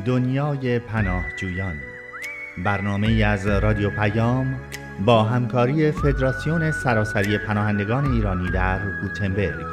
دنیای پناهجویان، برنامه‌ای از رادیو پیام با همکاری فدراسیون سراسری پناهندگان ایرانی در گوتنبرگ.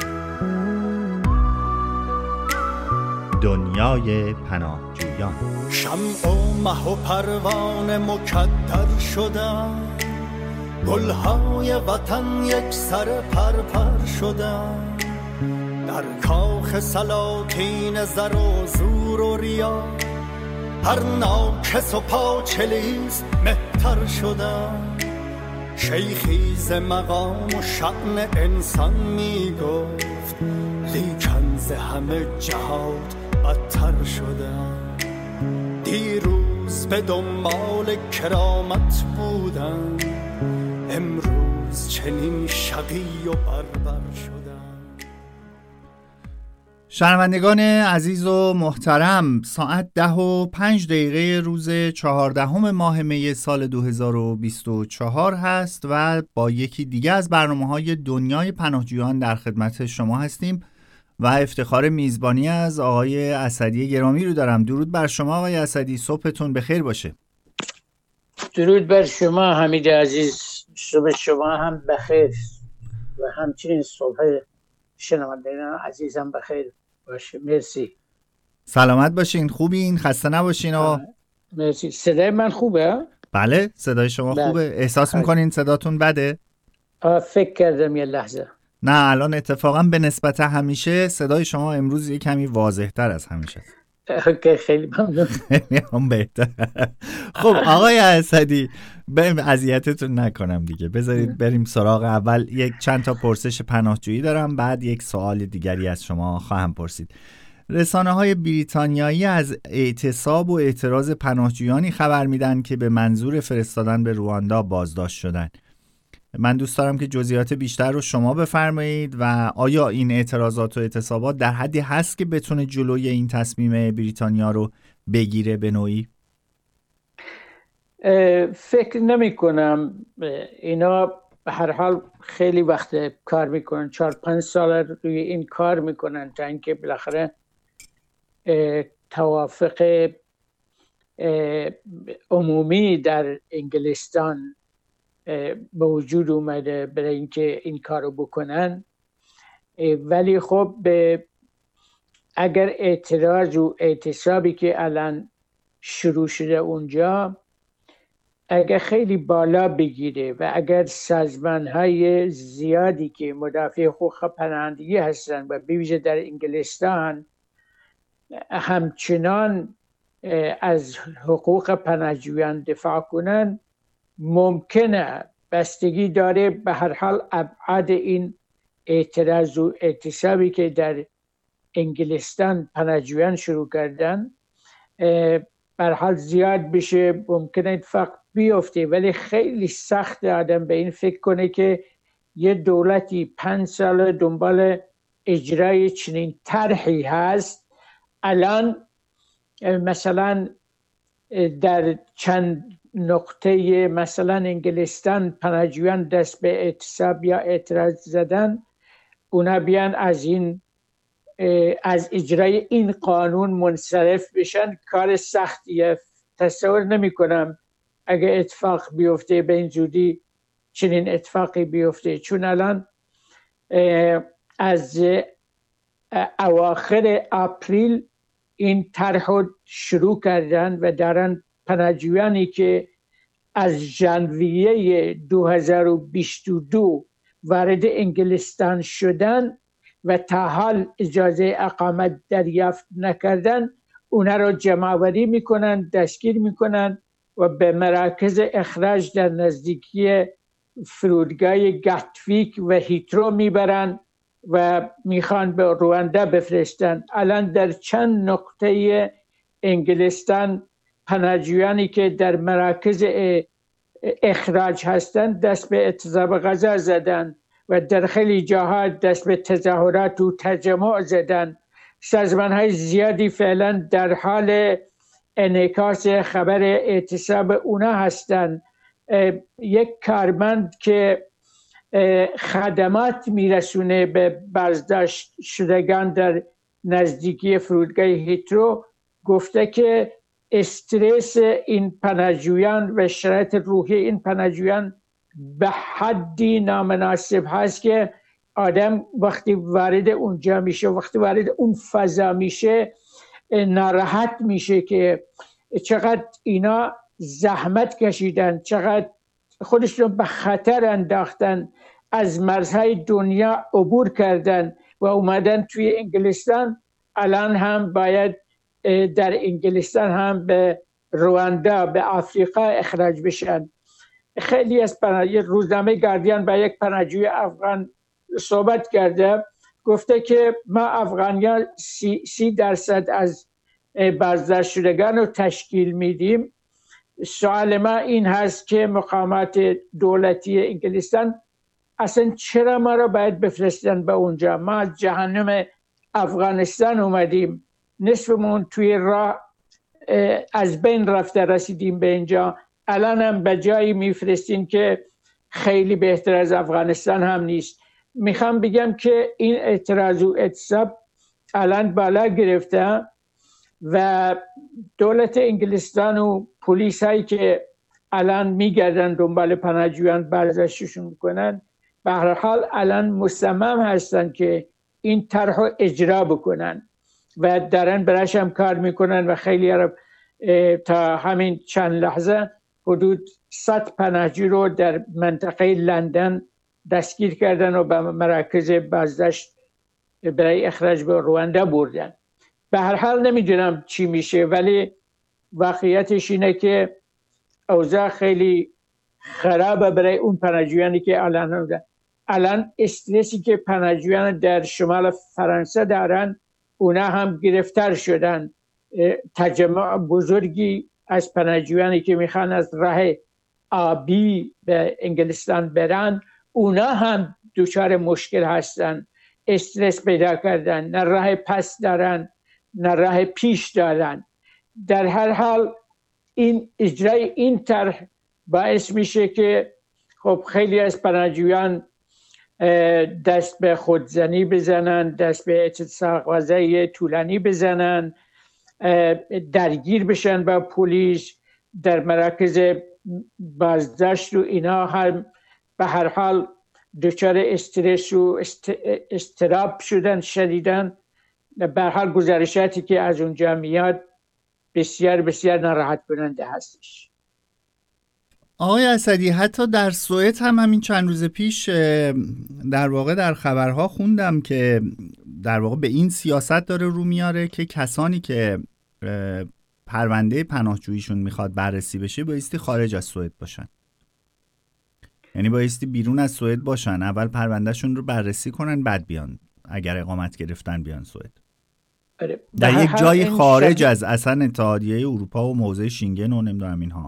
دنیای پناهجویان. شمع و مه و پروانه مکدر شدن، گلهای وطن یک سر پرپر شدن، در کاخ سلاطین زر و زور و ریا، هر ناکس و پاچلیز مهتر شدن. شیخی ز مقام و شأن انسان می گفت، لیکن ز همه جهات بدتر شدن. دیروز به دنبال کرامت بودن، امروز چنین شقی و بربر شدن. شنوندگان عزیز و محترم، ساعت 10:05 روز 14 ماه می سال 2024 هست و با یکی دیگه از برنامه‌های دنیای پناهجویان در خدمت شما هستیم و افتخار میزبانی از آقای اسدی گرامی رو دارم. درود بر شما آقای اسدی، صبحتون بخیر باشه. درود بر شما حمید عزیز، صبح شما هم بخیر و همچنین صبح شنوندگان عزیزم بخیر باشه. مرسی. سلامت باشین، خوبین، خسته نباشین آقا. مرسی. صدای من خوبه؟ بله صدای شما خوبه. احساس میکنین صداتون بده؟ فکر کردم یه لحظه. نه الان اتفاقا به نسبت همیشه صدای شما امروز یه کمی واضح تر از همیشه. اوکی، خیلی ممنون. هم بهتر. خب آقای اسدی، بریم اذیتتون نکنم دیگه، بذارید بریم سراغ. اول یک چند تا پرسش پناهجویی دارم، بعد یک سوال دیگری از شما خواهم پرسید. رسانه‌های بریتانیایی از اعتصاب و اعتراض پناهجویانی خبر میدن که به منظور فرستادن به رواندا بازداشت شدن. من دوست دارم که جزئیات بیشتر رو شما بفرمایید و آیا این اعتراضات و اعتصابات در حدی هست که بتونه جلوی این تصمیم بریتانیا رو بگیره به نوعی؟ فکر نمی کنم. اینا به هر حال خیلی وقت کار میکنن، 4-5 سال روی این کار میکنن تا اینکه بالاخره توافق عمومی در انگلستان به وجود اومده برای اینکه این کارو بکنن. ولی خب اگر اعتراض و اعتصابی که الان شروع شده اونجا اگر خیلی بالا بگیره و اگر سازمان‌های زیادی که مدافع حقوق پناهندگی هستن و به ویژه در انگلستان همچنان از حقوق پناهجویان دفاع کنن، ممکنه، بستگی داره به هر حال ابعاد این اعتراض و اعتصابی که در انگلستان پناهجویان شروع کردن به هر حال زیاد بشه، ممکنه اتفاق بیفته. ولی خیلی سخت آدم به این فکر کنه که یه دولتی 5 سال دنبال اجرای چنین طرحی هست. الان مثلا در چند نقطه مثلا انگلستان پناهجویان دست به اعتصاب یا اعتراض زدن، اونا بیان از اجرای این قانون منصرف بشن. کار سختیه. تصور نمی کنم اگه اتفاق بیفته به این زودی چنین اتفاقی بیفته، چون الان از اواخر آپریل این طرح شروع کردن و دارن پناهجویانی که از ژانویه 2022 وارد انگلستان شدن و تا حال اجازه اقامت دریافت نکردن، اونا رو جمع‌آوری میکنن، دستگیر میکنن و به مراکز اخراج در نزدیکی فرودگاه گاتویک و هیترو میبرن و میخوان به رواندا بفرستن. الان در چند نقطه انگلستان پناهجویانی که در مراکز اخراج هستند دست به اعتصاب غذا زدن و در خیلی جاها دست به تظاهرات و تجمع زدن. سازمان‌های زیادی فعلا در حال انعکاس خبر اعتصاب اونا هستند. یک کارمند که خدمات میرسونه به بازداشت شدگان در نزدیکی فرودگاه هیترو گفته که استرس این پناهجویان و شرایط روحی این پناهجویان به حدی نامناسب هست که آدم وقتی وارد اونجا میشه، وقتی وارد اون فضا میشه، ناراحت میشه که چقدر اینا زحمت کشیدن، چقدر خودشون به خطر انداختن، از مرزهای دنیا عبور کردن و اومدن توی انگلستان. الان هم باید در انگلستان هم به رواندا، به آفریقا اخراج بشن. خیلی از روزنامه گاردین با یک پناهجوی افغان صحبت کرده، گفته که ما افغانیان 30% از بازداشت شدگان رو تشکیل میدیم. سوال ما این هست که مقامات دولتی انگلستان اصلا چرا ما رو باید بفرستن به اونجا؟ ما از جهنم افغانستان اومدیم، نصفمون توی راه از بین رفته رسیدیم به اینجا، الان هم به جایی میفرستین که خیلی بهتر از افغانستان هم نیست. میخوام بگم که این اعتراض و اعتصاب الان بالا گرفته و دولت انگلستان و پلیس هایی که الان میگردن دنبال پناهجویان بازداشتشون میکنن، به هر حال الان مصمم هستن که این طرح رو اجرا بکنن و دارن براش هم کار میکنن و خیلی تا همین چند لحظه حدود 100 پناهجو رو در منطقه لندن دستگیر کردن و به مراکز بازداشت برای اخراج به رواندا بردن. به هر حال نمیدونم چی میشه، ولی واقعیتش اینه که اوضاع خیلی خرابه برای اون پناهجویانی که الان استرسی که پناهجویان در شمال فرانسه دارن، اونا هم گرفتار شدن. تجمع بزرگی از پناهجویانی که میخوان از راه آبی به انگلستان برن، اونا هم دچار مشکل هستن، استرس پیدا کردن، نه راه پس دارن نه راه پیش دارن. در هر حال این اجرای این طرح باعث میشه که خب خیلی از پناهجویان دست به خودزنی بزنن، دست به اتفاق‌وزای طولانی بزنن، درگیر بشن با پلیس در مراکز بازداشت و اینا هم به هر حال دچار استرس و اضطراب شدن شدیدن. به هر حال گزارشاتی که از اونجا میاد بسیار بسیار ناراحت کننده هستش. آقای اسدی، حتی در سوئد هم همین چند روز پیش در واقع در خبرها خوندم که در واقع به این سیاست داره رو میاره که کسانی که پرونده پناهجوییشون میخواد بررسی بشه بایستی خارج از سوئد باشن، یعنی بایستی بیرون از سوئد باشن، اول پروندهشون رو بررسی کنن بعد بیان، اگر اقامت گرفتن بیان سوئد. در یک جای خارج از اصلا اتحادیه اروپا و موضع شینگن و نمیدونم اینها.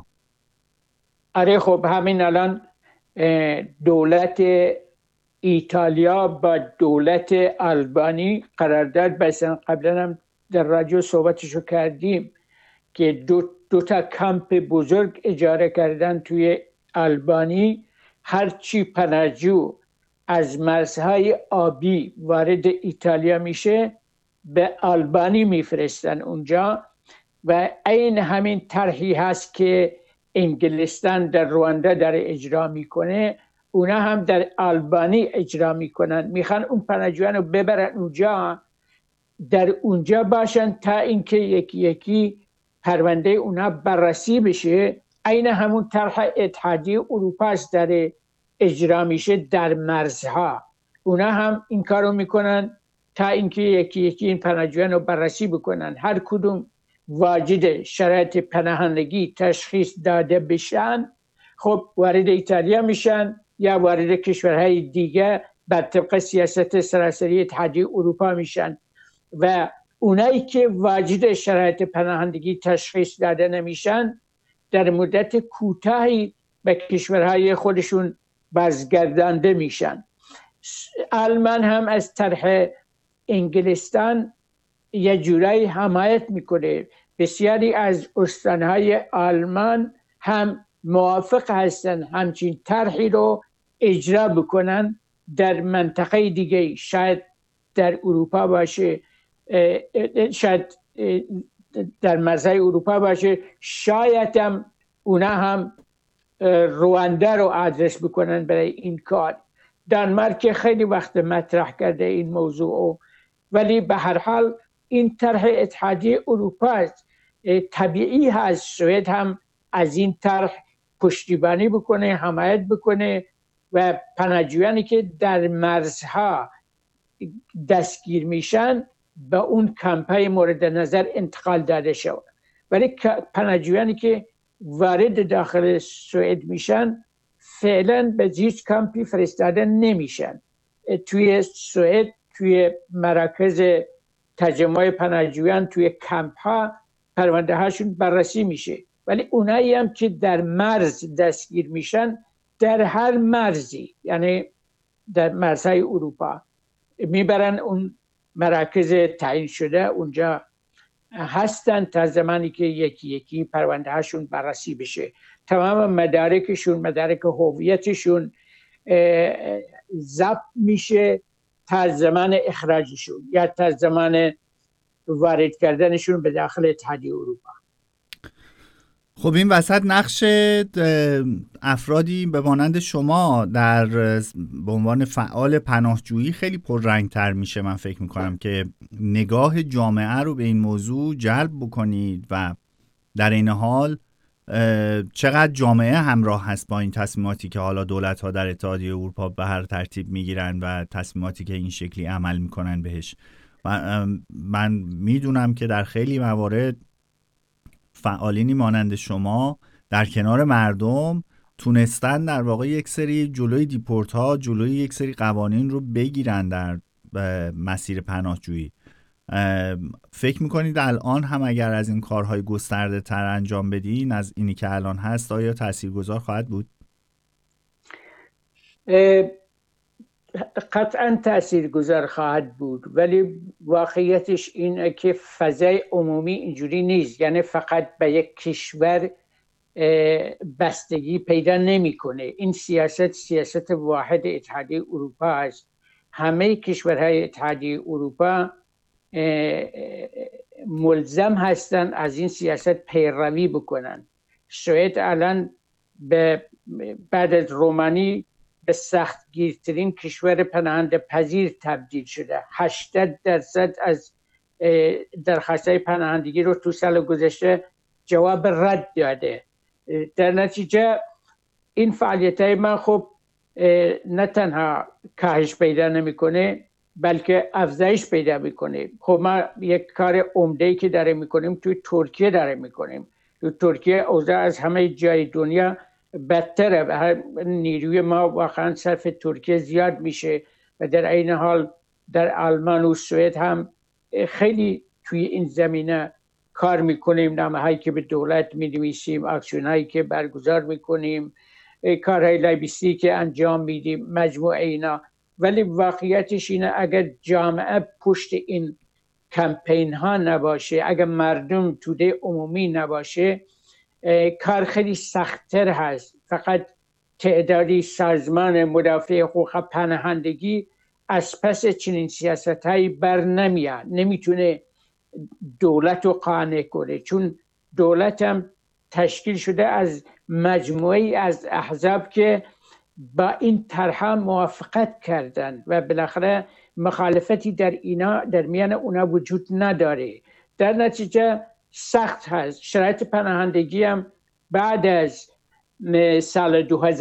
آره خب همین الان دولت ایتالیا با دولت آلبانی قرارداد بستن. قبلا هم در رادیو صحبتشو کردیم که دو تا کمپ بزرگ اجاره کردن توی آلبانی. هرچی پناهجو از مرزهای آبی وارد ایتالیا میشه به آلبانی میفرستن اونجا و این همین طرحی هست که انگلستان در رواندا داره اجرا میکنه، اونا هم در آلبانی اجرا میکنن. میخوان اون پناهجویان رو ببرن اونجا، در اونجا باشن تا اینکه یکی یکی پرونده اونا بررسی بشه. عین همون طرح اتحادیه اروپا است داره اجرا میشه در مرزها. اونا هم این کارو میکنن تا اینکه یکی یکی این پناهجویان رو بررسی بکنن. هر کدوم واجد شرایط پناهندگی تشخیص داده بشن، خب وارد ایتالیا میشن یا وارد کشورهای دیگه بر طبق سیاست سراسری اتحادیه اروپا میشن و اونایی که واجد شرایط پناهندگی تشخیص داده نمیشن در مدت کوتاهی به کشورهای خودشون بازگردانده میشن. آلمان هم از طرح انگلستان یه جورایی حمایت میکنه. بسیاری از استانهای آلمان هم موافق هستن همچین طرحی رو اجرا بکنن در منطقه دیگه، شاید در اروپا باشه، شاید در مرزهای اروپا باشه. شاید هم اونا هم روانده رو آدرس بکنن برای این کار. دانمارک خیلی وقت مطرح کرده این موضوع، ولی به هر حال این طرح اتحادیه اروپا است. طبیعی هست سوئد هم از این طرح پشتیبانی بکنه، حمایت بکنه و پناهجویانی که در مرزها دستگیر میشن به اون کمپای مورد نظر انتقال داده شود. ولی پناهجویانی که وارد داخل سوئد میشن فعلا به هیچ کمپی فرستاده نمیشن. توی سوئد توی مراکز تجمع پناهجویان توی کمپ ها پرونده هاشون بررسی میشه، ولی اونایی هم که در مرز دستگیر میشن در هر مرزی، یعنی در مرزهای اروپا میبرن اون مراکز تعیین شده، اونجا هستن تا زمانی که یکی یکی پرونده هاشون بررسی بشه. تمام مدارکشون، مدارک هویتشون ضبط میشه تا زمان اخراجشون یا تا زمان وارد کردنشون به داخل اتحادیه اروپا. خب این وسط نقش افرادی به مانند شما در به عنوان فعال پناهجویی خیلی پررنگ‌تر میشه. من فکر میکنم که نگاه جامعه رو به این موضوع جلب بکنید و در این حال چقدر جامعه همراه هست با این تصمیماتی که حالا دولت‌ها در اتحادیه اروپا به هر ترتیب میگیرن و تصمیماتی که این شکلی عمل میکنن بهش. من میدونم که در خیلی موارد فعالینی مانند شما در کنار مردم تونستن در واقع یک سری جلوی دیپورت ها، جلوی یک سری قوانین رو بگیرن در مسیر پناهجویی. فکر میکنید الان هم اگر از این کارهای گسترده تر انجام بدین از اینی که الان هست آیا تاثیرگذار خواهد بود؟ قطعا تاثیرگذار خواهد بود، ولی واقعیتش اینه که فضای عمومی اینجوری نیست. یعنی فقط به یک کشور بستگی پیدا نمیکنه. این سیاست واحد اتحادیه اروپا است. همه کشورهای اتحادیه اروپا ملزم هستن از این سیاست پیروی بکنن. سوئد الان بعد از رومانی به سخت گیرترین کشور پناهنده پذیر تبدیل شده. 80% از درخواست‌های پناهندگی رو تو سال گذشته جواب رد داده. در نتیجه این فعالیت‌های ما خب نه تنها کاهش پیدا نمی‌کنه بلکه افزایش پیدا می‌کنه. خب ما یک کار عمده‌ای که داره می‌کنیم توی ترکیه داره می‌کنیم. تو ترکیه اوضاع از همه جای دنیا بدتره. نیروی ما واقعا صرف ترکیه زیاد میشه و در این حال در آلمان و سوئد هم خیلی توی این زمینه کار میکنیم. نامه‌هایی که به دولت می‌نویسیم، اکشن‌هایی که برگزار میکنیم، کارهای لابیستی که انجام میدیم، مجموعه اینا. ولی واقعیتش اینه اگر جامعه پشت این کمپین ها نباشه، اگر مردم توده عمومی نباشه، کار خیلی سخت‌تر هست. فقط تعدادی سازمان مدافع حقوق پناهندگی از پس چنین سیاست‌هایی بر نمیاد. نمیتونه دولت رو قانع کنه، چون دولت هم تشکیل شده از مجموعی از احزاب که با این طرح موافقت کردن و بالاخره مخالفتی در میان اونا وجود نداره. در نتیجه سخت هست. شرایط پناهندگی هم بعد از سال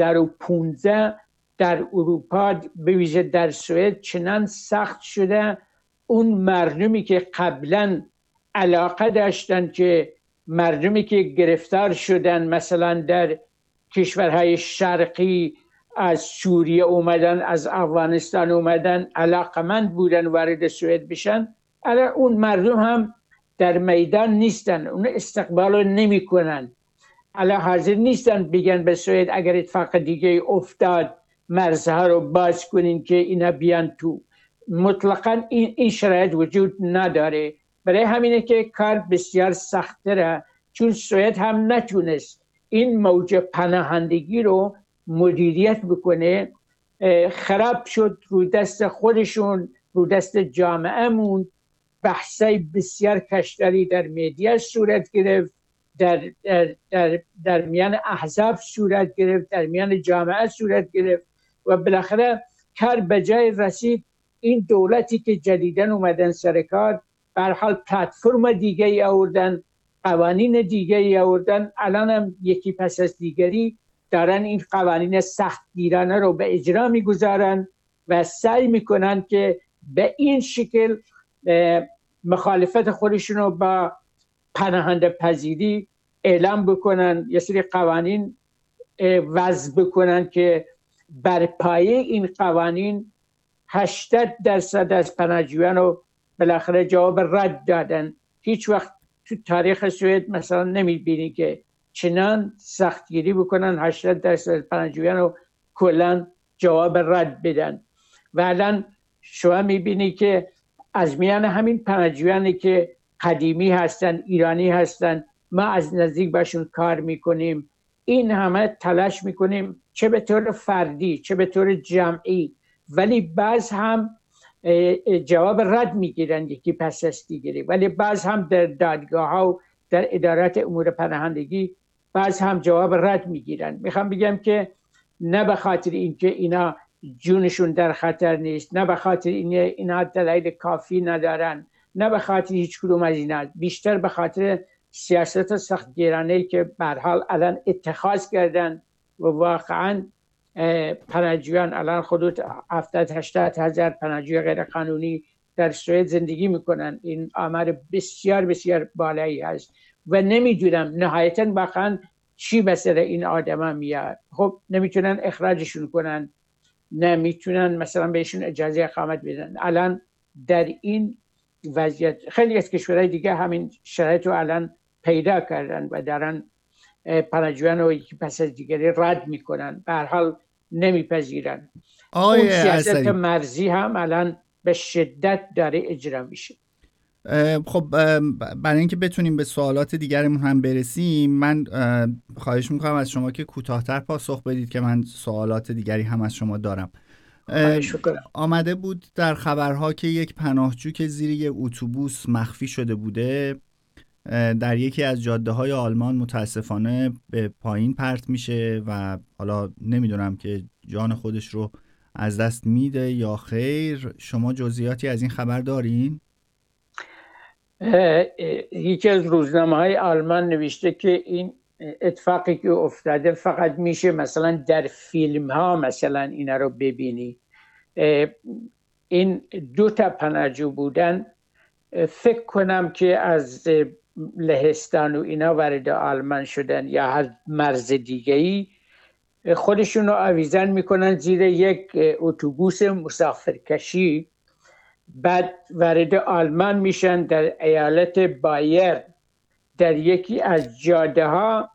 2015 در اروپا به ویژه در سوئد چنان سخت شده اون مردمی که قبلا علاقه داشتن که مردمی که گرفتار شدن مثلا در کشورهای شرقی از سوریه اومدن، از افغانستان اومدن، علاقمند بودن وارد سوئد بشن، الان اون مردم هم در میدان نیستن، اون استقبال نمی کنن. الان حاضر نیستن بگن به سوئد اگر اتفاق دیگه افتاد مرزها رو باز کنین که اینا بیان تو. مطلقاً این شرایط وجود نداره. برای همینه که کار بسیار سخت‌تره، چون سوئد هم نتونست این موج پناهندگی رو مدیریت بکنه. خراب شد، رو دست خودشون، رو دست جامعه مون. بحثای بسیار کشداری در مدیا صورت گرفت، در میان احزاب صورت گرفت، در میان جامعه صورت گرفت و بالاخره کار به جای رسید. این دولتی که جدیداً اومدن سر کار به هر حال پلتفرم دیگه ای آوردن، قوانین دیگه ای آوردن، الان هم یکی پس از دیگری دارن این قوانین سختگیرانه رو به اجرا میگذارن و سعی میکنن که به این شکل مخالفت خودشون رو با پناهنده پذیری اعلام بکنن، یه سری قوانین وضع بکنن که بر پایه این قوانین 80% از پناهجویان رو بالاخره جواب رد دادن. هیچ وقت تو تاریخ سوئد مثلا نمیبینی که چنان سختگیری بکنن 80% از پناهجویان رو کلا جواب رد بدن. و الان شما میبینی که از میان همین پناهجویانی که قدیمی هستن، ایرانی هستن، ما از نزدیک باشون کار میکنیم، این همه تلاش میکنیم چه به طور فردی چه به طور جمعی، ولی بعض هم جواب رد میگیرن یکی پس از دیگری، ولی بعض هم در دادگاه ها و در ادارات امور پناهندگی بعض هم جواب رد میگیرن. میخوام بگم که نه به خاطر اینکه اینا جونشون در خطر نیست، نه به خاطر اینا دلایل کافی ندارن، نه به خاطر هیچ کدوم از اینا، بیشتر به خاطر سیاست سختگیرانه‌ای که به هر حال الان اتخاذ کردن و واقعا پناهجویان الان حدود 70-80 هزار پناهجوی غیر قانونی در سوئد زندگی میکنن. این آمار بسیار بسیار بالایی هست و نمیدونم نهایتاً واقعا چی به سر این آدما میاد. خب نمیتونن اخراجشون کنن، نمیتونن مثلا بهشون اجازه اقامت بدن. الان در این وضعیت خیلی از کشورهای دیگه همین شرایط رو الان پیدا کردن و دارن پناهجویان رو یکی پس از دیگری رد میکنن، به هر حال نمیپذیرن. اون سیاست مرزی هم الان به شدت داره اجرا میشه. خب برای اینکه بتونیم به سوالات دیگرمون هم برسیم، من خواهش میکنم از شما که کوتاه‌تر پاسخ بدید که من سوالات دیگری هم از شما دارم. آمده بود در خبرها که یک پناهجو که زیر یک اتوبوس مخفی شده بوده در یکی از جاده‌های آلمان متاسفانه به پایین پرت میشه و حالا نمیدونم که جان خودش رو از دست میده یا خیر. شما جزئیاتی از این خبر دارین؟ یکی از روزنامه‌های آلمان نوشته که این اتفاقی که افتاده فقط میشه مثلا در فیلم ها مثلا اینا رو ببینی. این 2 پناهجو بودن، فکر کنم که از لهستان و اینا وارد آلمان شدن یا از مرز دیگه‌ای، خودشون رو آویزان میکنن زیر یک اتوبوس مسافرکشی، بعد وارد آلمان میشن. در ایالت بایر در یکی از جاده ها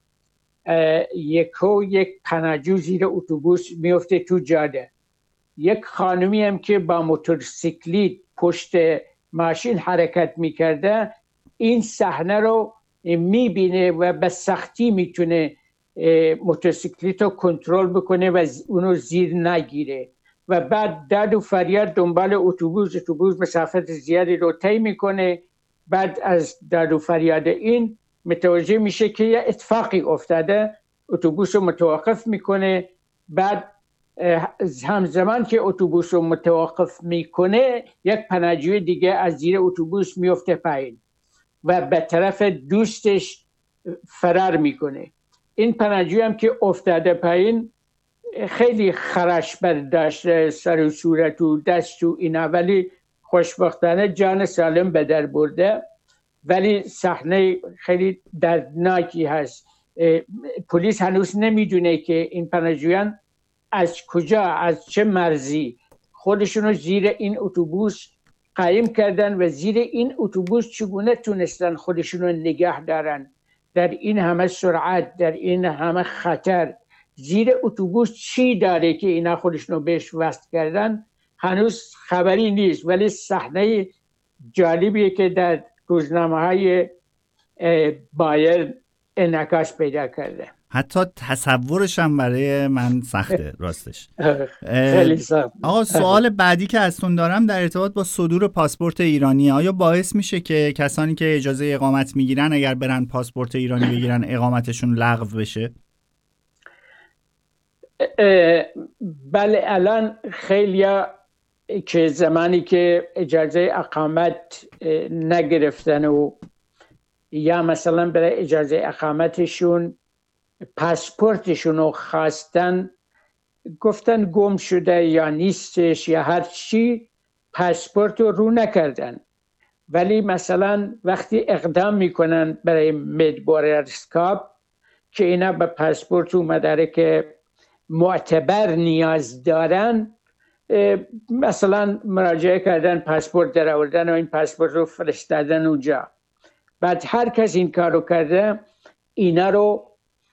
یک پناهجو زیر اتوبوس میفته تو جاده. یک خانمی هم که با موتورسیکلیت پشت ماشین حرکت میکرده این صحنه رو میبینه و به سختی میتونه موتورسیکلیت رو کنترل بکنه و اونو زیر نگیره و بعد داد و فریاد دنبال اتوبوس مسافت زیادی رو طی میکنه. بعد از داد و فریاد این متوجه میشه که یه اتفاقی افتاده، اتوبوس رو متوقف میکنه. بعد همزمان که اتوبوس رو متوقف میکنه یک پناهجوی دیگه از زیر اتوبوس میفته پایین و به طرف دوستش فرار میکنه. این پناهجوی هم که افتاده پایین خیلی خرش برداشته سر و صورت و دست و اینا، ولی خوشبختانه جان سالم به در برده. ولی صحنه خیلی دردناکی هست. پلیس هنوز نمیدونه که این پناهجویان از کجا، از چه مرزی خودشونو زیر این اتوبوس قایم کردن و زیر این اتوبوس چگونه تونستن خودشونو نگه دارن در این همه سرعت، در این همه خطر. زیر اتوبوس چی داره که اینا خودشونو بهش وصل کردن هنوز خبری نیست، ولی صحنه جالبیه که در روزنامه‌های بایر انعکاس پیدا کرده. حتی تصورش هم برای من سخته راستش. خیلی سخت. آقا سوال بعدی که ازتون دارم در ارتباط با صدور پاسپورت ایرانی، آیا باعث میشه که کسانی که اجازه اقامت میگیرن اگر برن پاسپورت ایرانی بگیرن اقامتشون لغو بشه؟ بله، الان خیلیا که زمانی که اجازه اقامت نگرفتن و یا مثلا برای اجازه اقامتشون پاسپورتشون رو خواستن، گفتن گم شده یا نیستش یا هر چی، پاسپورت رو نکردن. ولی مثلا وقتی اقدام میکنن برای مدبوررسکاپ که اینا به پاسپورت و مدارک معتبر نیاز دارن، مثلا مراجعه کردن، پاسپورت در آوردن و این پاسپورت رو فرستادن اونجا. بعد هر کس این کار رو کرده اینا رو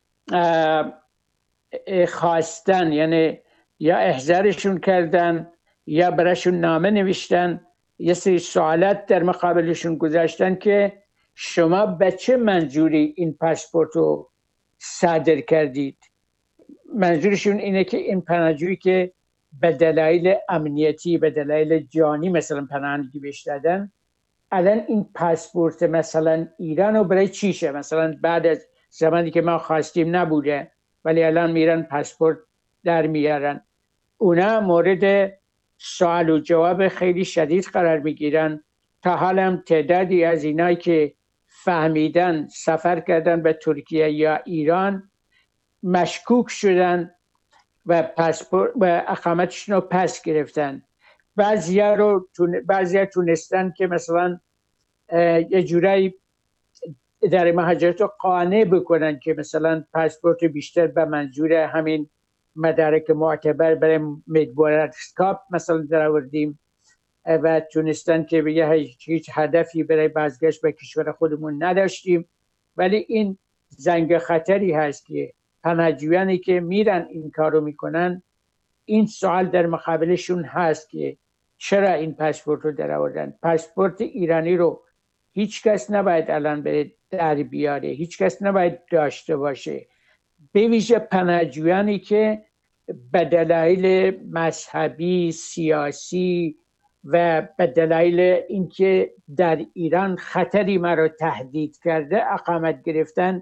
خواستن، یعنی یا احضارشون کردن یا براشون نامه نوشتن، یه سری سوالات در مقابلشون گذاشتن که شما به چه منظوری این پاسپورت رو صادر کردید. منظورشون اینه که این پناهجویی که به دلایل امنیتی، به دلایل جانی مثلا پناهندگی بهش دادن، الان این پاسپورت مثلا ایران رو برای چیشه؟ مثلا بعد از زمانی که ما خواستیم نبوده ولی الان میرن پاسپورت در میارن. اونا مورد سوال و جواب خیلی شدید قرار میگیرن. تا حالا هم تعدادی از اینایی که فهمیدن سفر کردن به ترکیه یا ایران مشکوک شدن و پاسپورت و اقامتشون رو پس گرفتن. بعضیا تونستن که مثلا یه جورایی در مهاجرت رو قانع بکنن که مثلا پاسپورت بیشتر به منظور همین مدارک معتبر برای مدبوررسکاپ مثلا در آوردیم و تونستن که بگه هیچ هدفی برای بازگشت به کشور خودمون نداشتیم. ولی این زنگ خطری هست که پناهجویانی که میرن این کارو میکنن، این سوال در مقابلشون هست که چرا این پاسپورت رو در آوردن. پاسپورت ایرانی رو هیچ کس نباید الان بره در بیاره، هیچ کس نباید داشته باشه، به ویژه پناهجویانی که به دلایل مذهبی، سیاسی و به دلایل اینکه در ایران خطری ما رو تهدید کرده اقامت گرفتن.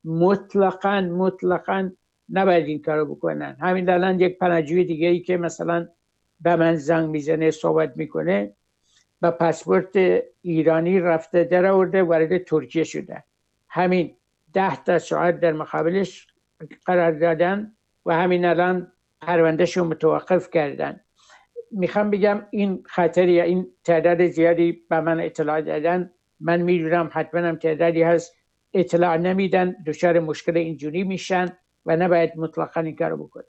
مطلقاً نباید این کارو بکنن. همین الان یک پناهجوی دیگه ای که مثلا به من زنگ میزنه صحبت میکنه، با پاسپورت ایرانی رفته در آورده وارد ترکیه شده، همین 10 تا ساعت در مقابلش قرار دادن و همین الان پروندهش رو متوقف کردن. میخوام بگم این خطری، این تعداد زیادی به من اطلاع دادن، من میدونم حتما هم تعدادی هست اطلاع نمیدن، دچار مشکل اینجوری میشن و نباید مطلقاً این کارو بکنن.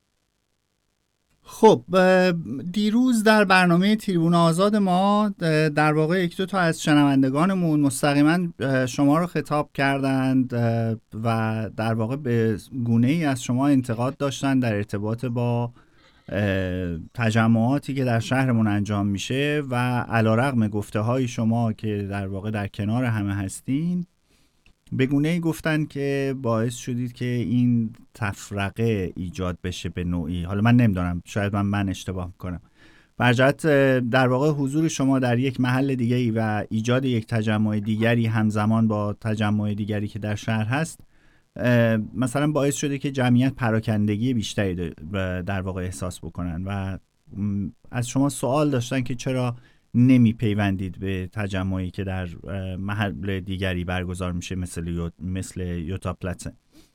خب دیروز در برنامه تریبون آزاد ما در واقع 1-2 تا از شنوندگانمون مستقیما شما رو خطاب کردند و در واقع به گونه ای از شما انتقاد داشتن در ارتباط با تجمعاتی که در شهرمون انجام میشه و علیرغم گفته های شما که در واقع در کنار همه هستین، به گونه‌ای گفتن که باعث شدید که این تفرقه ایجاد بشه به نوعی. حالا من نمیدونم، شاید من اشتباه میکنم. برجت در واقع حضور شما در یک محل دیگری و ایجاد یک تجمع دیگری همزمان با تجمع دیگری که در شهر هست مثلا باعث شده که جمعیت پراکندگی بیشتری در واقع احساس بکنن و از شما سوال داشتن که چرا نمی پیوندید به تجمعی که در محل دیگری برگزار میشه مثل یوتا پلاتسن.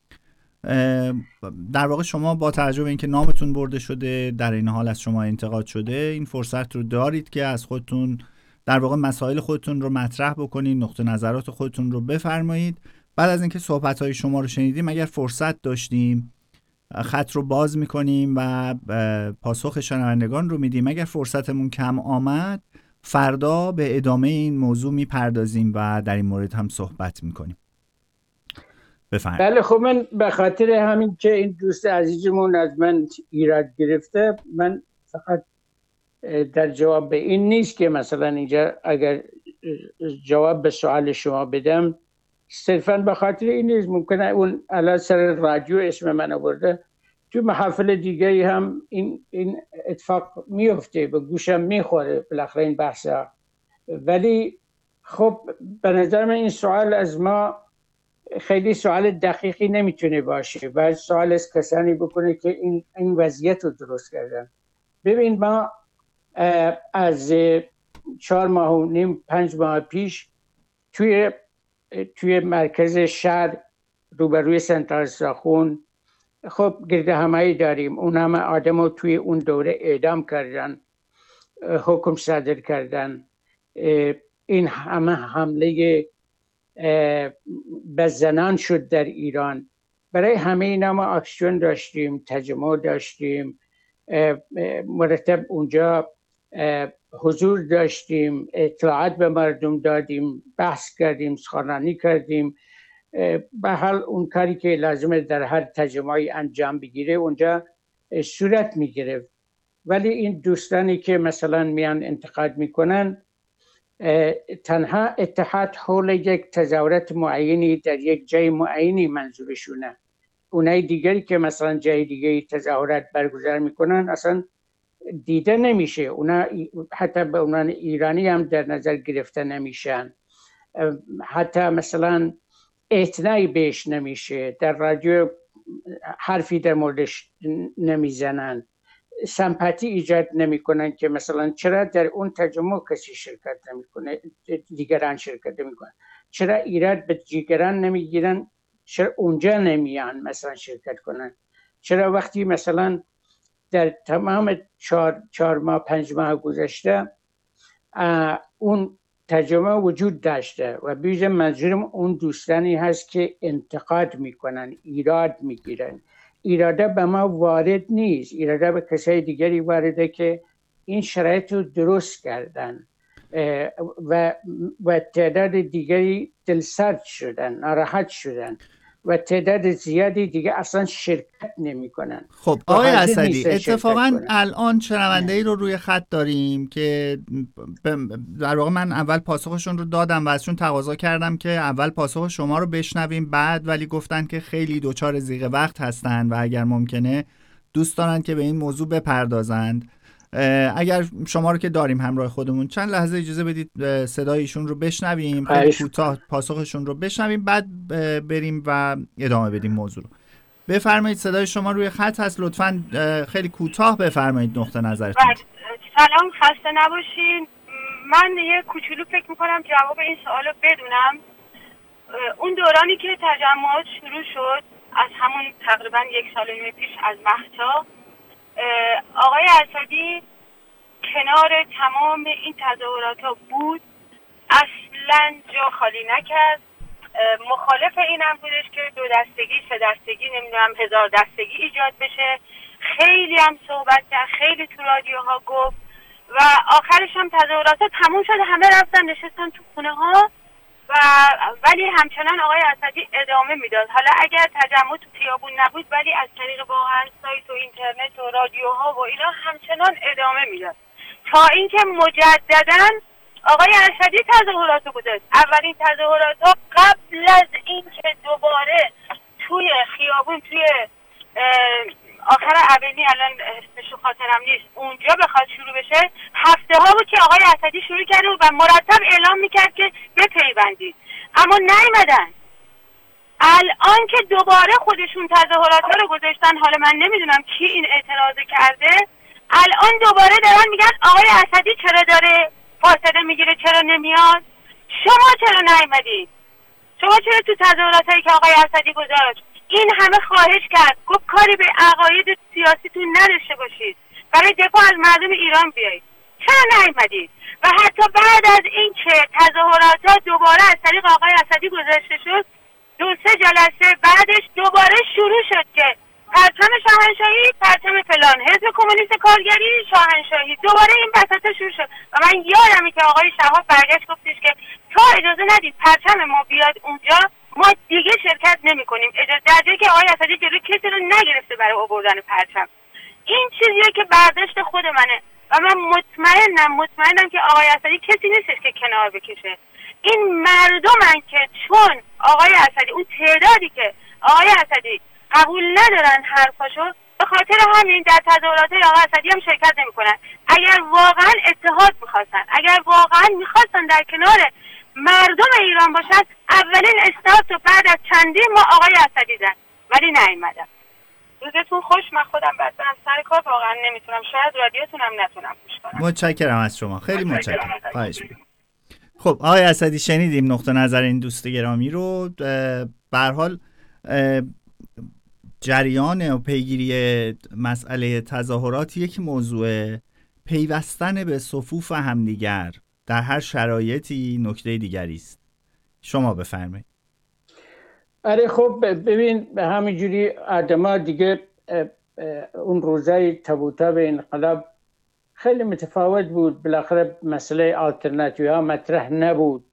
در واقع شما با توجه به اینکه نامتون برده شده، در این حال از شما انتقاد شده، این فرصت رو دارید که از خودتون در واقع مسائل خودتون رو مطرح بکنید، نقطه نظرات خودتون رو بفرمایید. بعد از اینکه صحبت‌های شما رو شنیدیم، اگر فرصت داشتیم خط رو باز میکنیم و پاسخ شنوندگان رو میدیم. اگر فرصتمون کم آمد فردا به ادامه این موضوع میپردازیم و در این مورد هم صحبت میکنیم. بفرمایید. بله خب، من به خاطر همین که این دوست عزیزمون از من ایراد گرفته، من فقط در جواب به این نیست که مثلا اینجا اگر جواب به سوال شما بدم صرفا به خاطر این نیست، ممکنه اون الان سر رادیو اسم من آورده، تو محافل دیگه هم این اتفاق میفته، به گوشم میخوره بالاخره این بحثا. ولی خب به نظر من این سوال از ما خیلی سوال دقیقی نمیتونه باشه، باید سوال از کسانی بکنه که این وضعیت رو درست کردن. ببین ما از 4 ماه و نیم 5 ماه پیش توی مرکز شهر روبروی سنترال ساخون خب گردهمایی داریم، اون همه آدم رو توی اون دوره اعدام کردن، حکم صادر کردن. این همه حمله به زنان شد در ایران. برای همه اینا ما اکسیون داشتیم، تجمع داشتیم، مرتب اونجا حضور داشتیم، اطلاعات به مردم دادیم، بحث کردیم، سخنرانی کردیم. به حال اون کاری که لازمه در هر تجمعی انجام بگیره اونجا صورت میگیره. ولی این دوستانی که مثلا میان انتقاد میکنن، تنها اتحاد حول یک تظاهرات معینی در یک جای معینی منظورشونه. اونای دیگری که مثلا جای دیگری تظاهرات برگزار میکنن اصلا دیده نمیشه، اونا حتی به عنوان ایرانی هم در نظر گرفته نمیشن، حتی مثلا اعتنایی بهش نمیشه، در رادیو حرفی در موردش نمیزنن، سمپاتی ایجاد نمیکنن که مثلا چرا در اون تجمع کسی شرکت نمیکنه، دیگران شرکت نمیکنن، چرا ایراد به دیگران نمیگیرن، چرا اونجا نمیان مثلا شرکت کنن، چرا وقتی مثلا در تمام 4 ماه 5 ماه گذشته اون تجمع وجود داشته و بیشتر منظورم اون دوستانی هست که انتقاد میکنن، ایراد میگیرن. ایراده به ما وارد نیست، ایراده به کسای دیگری وارده که این شرایط رو درست کردن و تعداد دیگری دلسرد شدن، ناراحت شدن و تعداد زیادی دیگه اصلا شرکت نمی کنن. خب آقای اسدی، اتفاقا الان شنونده‌ای رو روی خط داریم که در واقع من اول پاسخشون رو دادم و ازشون تقاضا کردم که اول پاسخ شما رو بشنویم، بعد ولی گفتن که خیلی دوچار ضیق وقت هستن و اگر ممکنه دوست دارن که به این موضوع بپردازند. اگر شما رو که داریم همراه خودمون چند لحظه اجازه بدید صدای ایشون رو بشنویم، خیلی کوتاه پاسخشون رو بشنویم، بعد بریم و ادامه بدیم موضوع رو. بفرمایید، صدای شما روی خط هست، لطفاً خیلی کوتاه بفرمایید نقطه نظرتون. سلام، خسته نباشین. من یه کوچولو فکر میکنم جواب این سوال رو بدونم. اون دورانی که تجمعات شروع شد از همون تقریبا 1 سال و نیم پیش از مهسا، آقای اسدی کنار تمام این تظاهرات ها بود، اصلا جا خالی نکرد. مخالف اینم بودش که 2 دستگی 3 دستگی نمیدونم 1000 دستگی ایجاد بشه. خیلی هم صحبت کرد، خیلی تو رادیوها گفت و آخرش هم تظاهرات ها تموم شد، همه رفتن نشستن تو خونه ها و ولی همچنان آقای اسدی ادامه میداد. حالا اگر تجمع تو خیابون نبود ولی از طریق واقعا سایت و اینترنت و رادیوها و اینا همچنان ادامه میداد تا اینکه مجددا آقای اسدی تظاهرات رو گذاشت. اولین تظاهرات ها قبل از اینکه دوباره توی خیابون توی آخر اولی، الان اسمشو خاطرم نیست، اونجا بخواد شروع بشه، هفته ها بود که آقای اسدی شروع کرده و مرتب اعلام میکرد که بپیوندید، اما نیومدن. الان که دوباره خودشون تظاهرات ها رو گذاشتن، حالا من نمیدونم کی این اعتراض کرده، الان دوباره دارن میگن آقای اسدی چرا داره فاصله میگیره، چرا نمیاد؟ شما چرا نیومدید؟ شما چرا تو تظاهرات هایی که آقای اسدی گذاشت این همه خواهش کرد، گفت کاری به عقاید سیاسیتون نداشته باشید، برای دفاع از مردم ایران بیایید، چرا نیومدید؟ و حتی بعد از این که تظاهرات ها دوباره از طریق آقای اسدی گذاشته شد، 2-3 جلسه بعدش دوباره شروع شد که پرچم شاهنشاهی، پرچم فلان، حزب کمونیست کارگری، شاهنشاهی، دوباره این بساطا شروع شد. و من یادمه که آقای شهاب برگشت گفتش که تا اجازه ندید پرچم ما بیاد اونجا ما دیگه شرکت نمی کنیم، در جایی که آقای اسدی جلوی کسی رو نگرفته برای آوردن پرچم. این چیزیه که برداشت خود منه و من مطمئنم که آقای اسدی کسی نیستش که کنار بکشه. این مردمن که چون آقای اسدی، اون تعدادی که آقای اسدی قبول ندارن حرفاشو، به خاطر همین در تظاهرات آقای اسدی هم شرکت نمیکنن. اگر واقعا اتحاد میخواستن، اگر واقعا میخواستن در کنار مردم ایران باشن، اولین استارت رو بعد از چندین ماه آقای اسدی زد، ولی نیومدن. روزتون خوش. من خودم بعد برم سر کار، واقعا نمیتونم، شاید رادیوتونم نتونم گوش کنم. متشکرم از شما، خیلی متشکرم. خواهش می‌کنم. خب آقای اسدی شنیدیم نقطه نظر این دوست گرامی رو. به هر حال جریان و پیگیری مسئله تظاهرات یک موضوع پیوستن به صفوف همدیگر در هر شرایطی نکته دیگری است. شما بفرمایید. آره خب ببین همینجوری آدما دیگه اون روزای تبوتاب انقلاب خیلی متفاوت بود. بالاخره مسئله آلترناتیوی ها مطرح نبود،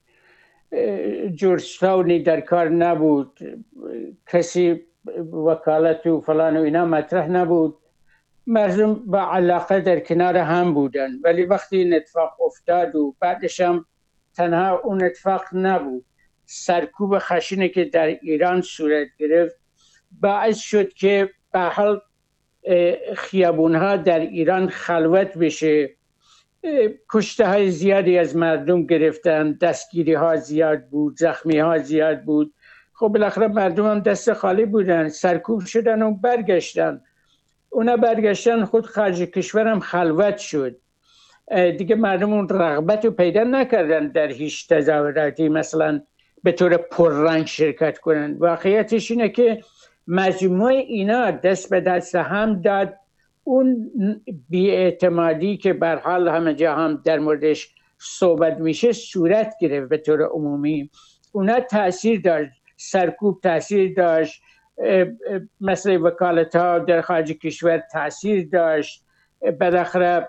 جورجتاونی در کار نبود، کسی وکالت و فلان و اینا مطرح نبود، مردم با علاقه در کنار هم بودن. ولی وقتی این اتفاق افتاد و بعدش هم تنها اون اتفاق نبود، سرکوب خشنی که در ایران صورت گرفت باعث شد که به حال خیابونها در ایران خلوت بشه. کشته های زیادی از مردم گرفتن، دستگیری ها زیاد بود، زخمی ها زیاد بود. خب بالاخره مردم هم دست خالی بودن، سرکوب شدن و برگشتن. اونا برگشتن، خود خارج کشور هم خلوت شد. دیگه مردم اون رغبت رو پیدا نکردن در هیچ تظاهراتی مثلا به طور پررنگ شرکت کنن. واقعیتش اینه که مجموع اینا دست به دست هم داد. اون بی‌اعتمادی که به هر حال همه جا هم در موردش صحبت میشه صورت گرفت به طور عمومی. اونا تأثیر داشت، سرکوب تأثیر داشت، مثل وکالت ها در خارج کشور تأثیر داشت، بالاخره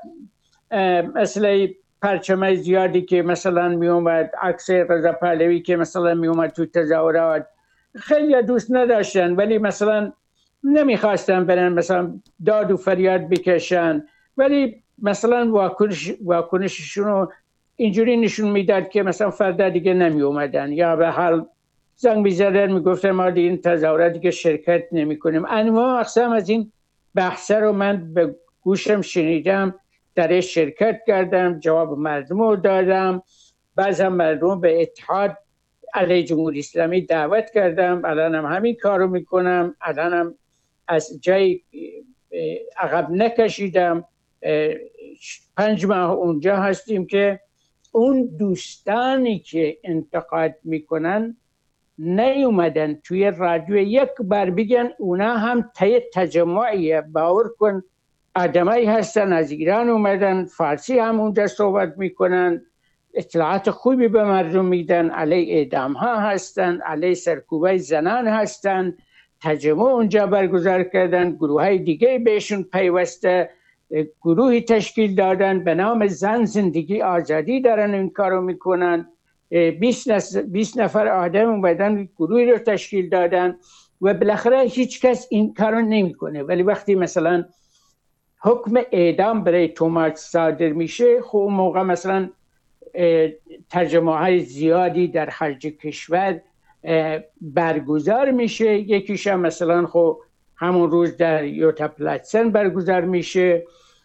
مثل پرچمای زیادی که مثلا می اومد، عکس رضا پهلوی که مثلا می اومد تو تظاهرات، خیلی دوست نداشتن ولی مثلا نمیخواستن برن مثلا داد و فریاد بکشن، ولی مثلا واکنششون رو اینجوری نشون میداد که مثلا فردا دیگه نمی اومدن، یا به حال زنگ می‌زدن میگفتن ما دیگه این تظاهراتی که شرکت نمی کنیم. انواع اقسام از این بحث رو من به گوشم شنیدم، در شرکت کردم، جواب مردم رو دادم. بعضی هم مردم به اتحاد علیه جمهوری اسلامی دعوت کردم. الانم همین کارو میکنم، الانم از جای عقب نکشیدم. 5 ماه اونجا هستیم که اون دوستانی که انتقاد میکنن نیومدن توی رادیو یک بار بگن اونا هم تجمعیه. باور کن آدمایی هستن از ایران اومدن، فارسی هم اونجا صحبت میکنن، اطلاعات خوبی به مردم میدن، علیه اعدام ها هستن، علیه سرکوبای زنان هستن. تجمع اونجا برگزار کردن، گروه های دیگه بهشون پیوسته، گروهی تشکیل دادن به نام زن زندگی آزادی، دارن این کارو میکنن. 20 نفر آدم اومدن گروهی رو تشکیل دادن و بالاخره هیچ کس این کارو نمیکنه. ولی وقتی مثلا حکم اعدام برای توماس صادر میشه، خب اون موقع مثلا ترجمه های زیادی در خارج کشور برگزار میشه. یکیش هم مثلا خب همون روز در یوتا پلاتسن برگزار میشه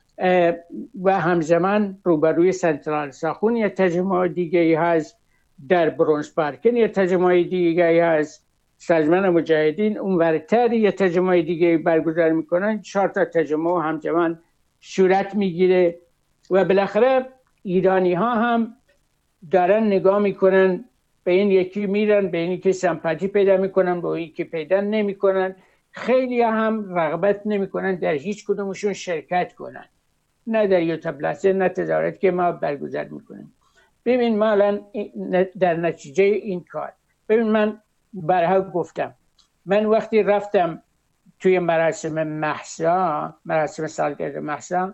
و همزمان روبروی سنترال ساخون یه ترجمه دیگه هست، در برونز پارکن یه ترجمه دیگه هست، سازمان مجاهدین اون ورتر یه ترجمه دیگه برگزار میکنن. 4 تا ترجمه همزمان صورت میگیره و بالاخره ایرانی ها هم دارن نگاه میکنن، به این یکی میرن، به این یکی سمپاتی پیدا میکنن، به این یکی پیدا نمیکنن. خیلی هم رغبت نمیکنن در هیچ کدومشون شرکت کنن، نه در یوتا پلاتسن نه تظاهراتی که ما برگزار میکنیم. ببین ما الان در نتیجه این کار، ببین من برها گفتم، من وقتی رفتم توی مراسم مهسا، مراسم سالگرد مهسا،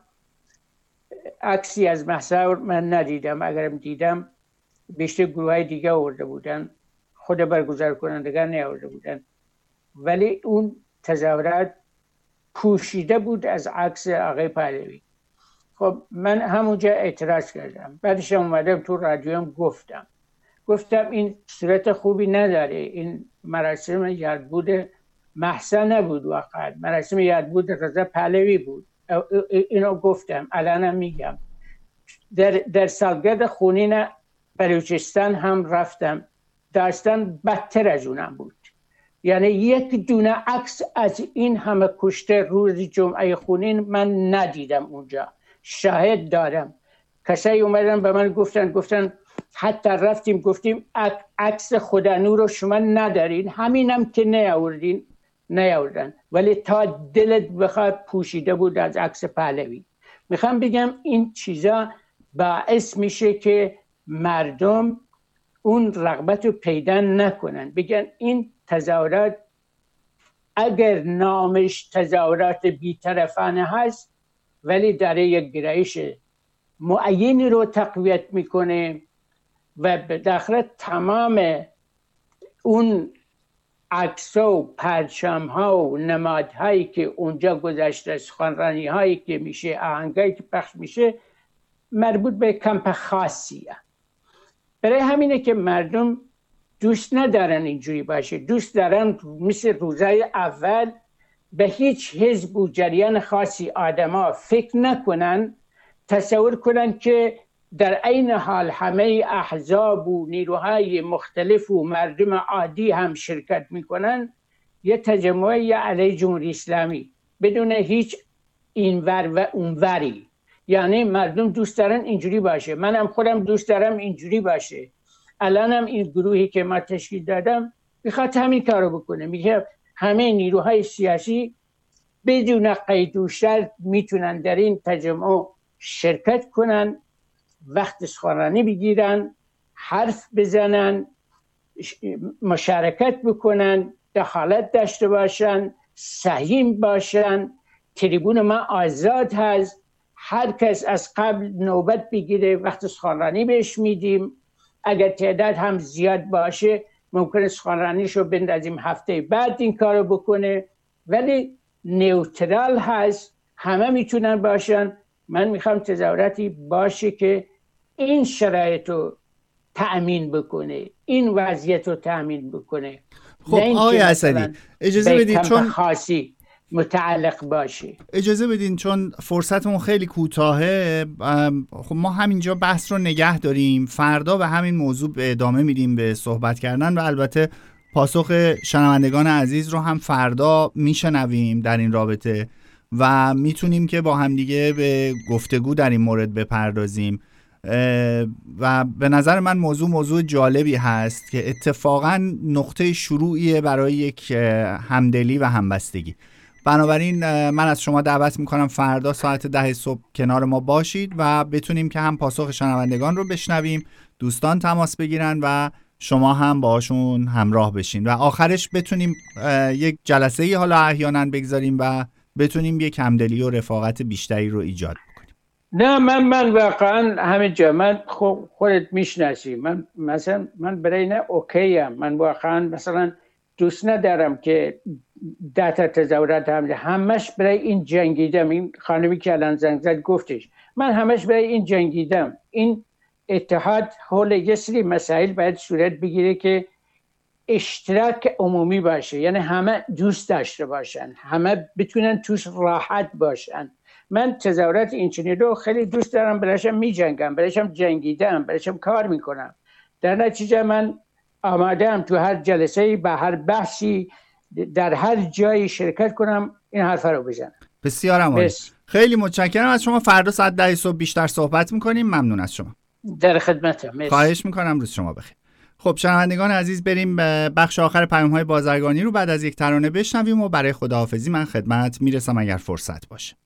عکسی از مهسا من ندیدم. اگرم دیدم بیشتر گروه های دیگه آورده بودن، خود برگزار کنندگان نیاورده بودن. ولی اون تظاهرات پوشیده بود از عکس آقای پهلوی. خب من همونجا اعتراض کردم، بعدش اومدم تو رادیوم گفتم گفتم این صورت خوبی نداره، این مراسم یادبود محسن نبود، واقعا مراسم یادبود رضا پهلوی بود. اینو گفتم، الانم میگم. در سالگرد خونین بلوچستان هم رفتم، داستان بدتر از اونم بود. یعنی یک دونه عکس از این همه کشته روز جمعه خونین من ندیدم اونجا، شاهد دارم. کسایی اومدن به من گفتن حتی رفتیم گفتیم عکس خدانور رو شما ندارین، همینم که نیاوردن، ولی تا دلت بخواد پوشیده بود از عکس پهلوی. میخوام بگم این چیزا باعث میشه که مردم اون رغبت رو پیدا نکنن، بگن این تظاهرات اگر نامش تظاهرات بی‌طرفانه هست ولی داره یک گرایش معینی رو تقویت میکنه و به داخل تمام اون عکس‌ها و پرچم‌ها و نمادهایی که اونجا گذاشته، سخنرانی‌هایی که میشه، آهنگایی که پخش میشه مربوط به کمپ خاصیه. برای همینه که مردم دوست ندارن اینجوری باشه، دوست دارن مثل روزای اول به هیچ حزب و جریان خاصی آدما فکر نکنن، تصور کنن که در عین حال همه احزاب و نیروهای مختلف و مردم عادی هم شرکت میکنن، یه تجمعی علیه جمهوری اسلامی بدون هیچ اینور و اونوری. یعنی مردم دوست دارن اینجوری باشه، منم خودم دوست دارم اینجوری باشه. الانم این گروهی که ما تشکیل دادم میخواد همین کارو بکنه، میگه همه نیروهای سیاسی بدون قید و شرط میتونن در این تجمع شرکت کنن، وقت سخنرانی بگیرن، حرف بزنن، مشارکت بکنن، دخالت داشته باشن، سهیم باشن. تریبون ما آزاد هست، هر کس از قبل نوبت بگیره، وقت سخنرانی بهش میدیم. اگر تعداد هم زیاد باشه ممکنه سخنرانیشو بندازیم هفته بعد این کارو بکنه، ولی نیوترال هست، همه میتونن باشن. من میخوام تظاهراتی باشه که این شرایط رو تأمین بکنه، این وضعیت رو تأمین بکنه. خب آقای اسدی اجازه بدید چون خاصی متعلق باشه. اجازه بدین چون فرصتمون خیلی کوتاهه، خب ما همینجا بحث رو نگه داریم، فردا به همین موضوع به ادامه میدیم به صحبت کردن و البته پاسخ شنوندگان عزیز رو هم فردا میشنویم در این رابطه و میتونیم که با همدیگه به گفتگو در این مورد بپردازیم. و به نظر من موضوع جالبی هست که اتفاقا نقطه شروعیه برای یک همدلی و همبستگی. بنابراین من از شما دعوت میکنم فردا ساعت 10 صبح کنار ما باشید و بتونیم که هم پاسخ شنوندگان رو بشنویم، دوستان تماس بگیرن و شما هم باشون همراه بشین و آخرش بتونیم یک جلسه‌ای حالا احیانا بگذاریم و بتونیم یک همدلی و رفاقت بیشتری رو ایجاد بکنیم. نه من واقعا همه جا، من خودت میشناسی، من برای نه اوکیم. من واقعا مثلا دوست ندارم که داتا تظاهرات همش برای این جنگیدم. این خانمی که الان زنگ زد گفتش من همش برای این جنگیدم. این اتحاد حول یه سری مسائل باید صورت بگیره که اشتراک عمومی باشه، یعنی همه دوست داشته باشن، همه بتونن توش راحت باشن. من تظاهرات اینچنین رو خیلی دوست دارم، برایشم می جنگم، برایشم جنگیدم، برایشم کار میکنم. در نتیجه من آماده‌ام تو هر جلسه‌ای، به هر بحثی، در هر جایی شرکت کنم، این حرفا رو بزنم. بسیار عالی. خیلی متشکرم از شما. فردا ساعت 10 صبح بیشتر صحبت میکنیم. ممنون از شما. در خدمتم. خواهش میکنم. روز شما بخیر. خب شنوندگان عزیز، بریم به بخش آخر پیام‌های بازرگانی رو بعد از یک ترانه بشنویم و برای خداحافظی من خدمت میرسم اگر فرصت باشه.